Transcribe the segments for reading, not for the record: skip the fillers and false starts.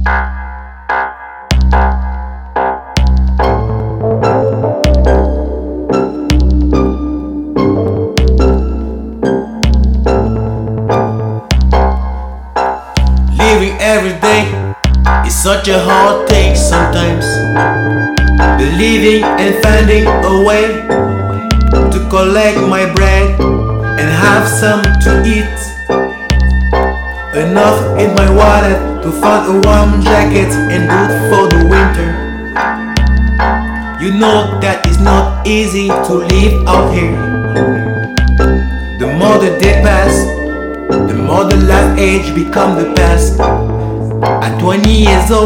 Living every day is such a hard thing sometimes. Believing and finding a way to collect my bread and have some to eat. Enough in my wallet to find a warm jacket and boot for the winter. You know that it's not easy to live out here. The more the day pass, the more the life age become the past. At 20 years old,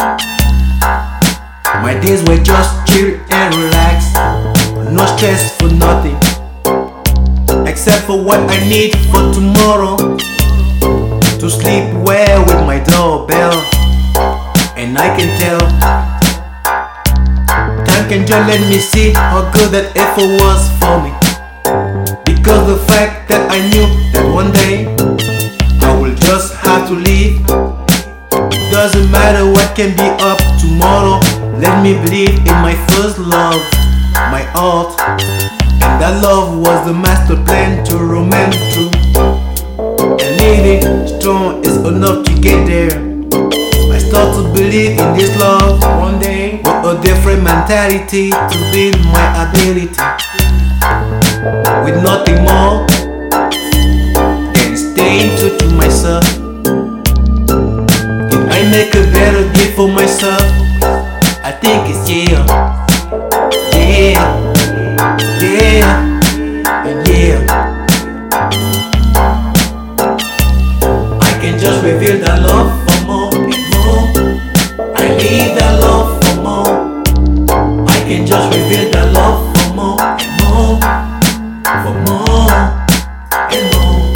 my days were just chill and relaxed. No stress for nothing, except for what I need for tomorrow. To sleep well with my doorbell, and I can tell time can just let me see how good that effort was for me. Because the fact that I knew that one day I will just have to leave. Doesn't matter what can be up tomorrow. Let me believe in my first love, my art. And that love was the master plan to romance through. And living strong is enough to get there. I start to believe in this love one day, with a different mentality to build my ability. With nothing more than staying true to myself. If I make a better gift for myself, I think it's yeah, and yeah. I can just reveal that love for more and more. I need that love for more. I can just reveal that love for more and more, for more and more.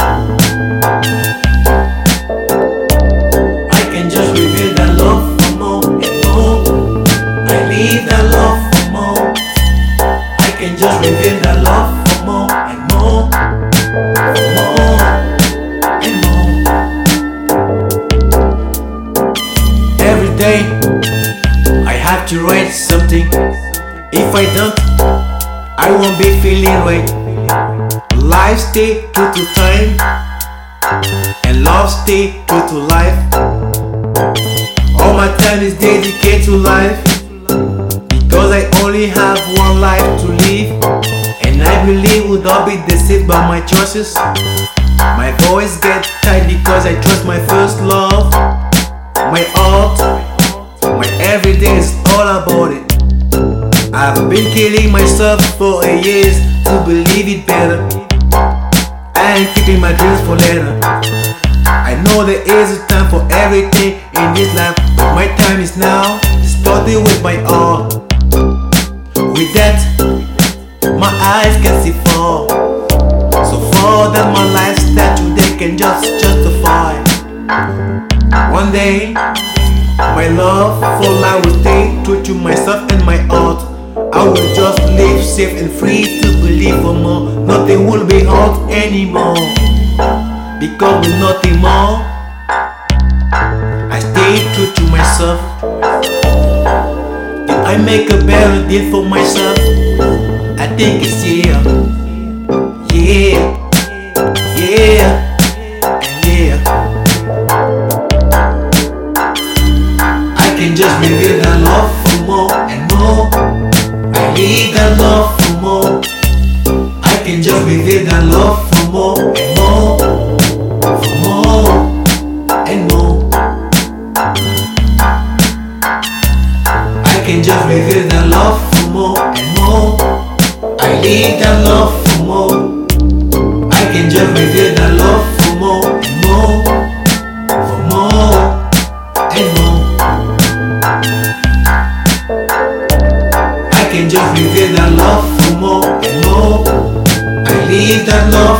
I can just reveal that love for more and more. I need that love for more. I can just reveal that love for more and more, for more and more. Every day I have to write something. If I don't, I won't be feeling right. Life stay true to time, and love stay true to life. All my time is dedicated to life, because I only have one life to live. And I believe would not be deceived by my choices. My voice gets tight because I trust my first love. My art, my everyday is all about it. I've been killing myself for years to believe it better. I ain't keeping my dreams for later. I know there is a time for everything in this life, but my time is now. Starting with my art. With that, my eyes can see far. So far that my lifestyle today can just justify. One day, my love for life will stay true to myself and my art. I will just live safe and free to believe for more. Nothing will be hard anymore, because with nothing more, I stay true to myself. If I make a better deal for myself, I think it's yeah, and yeah. I can just reveal that love for more and more. I need that love for more. I can just reveal that love for more and more, for more and more. I can just reveal that love for more and more. I need that love for more. I can just reveal that love for more and more, for more and more. I can just reveal that love for more and more. I need that love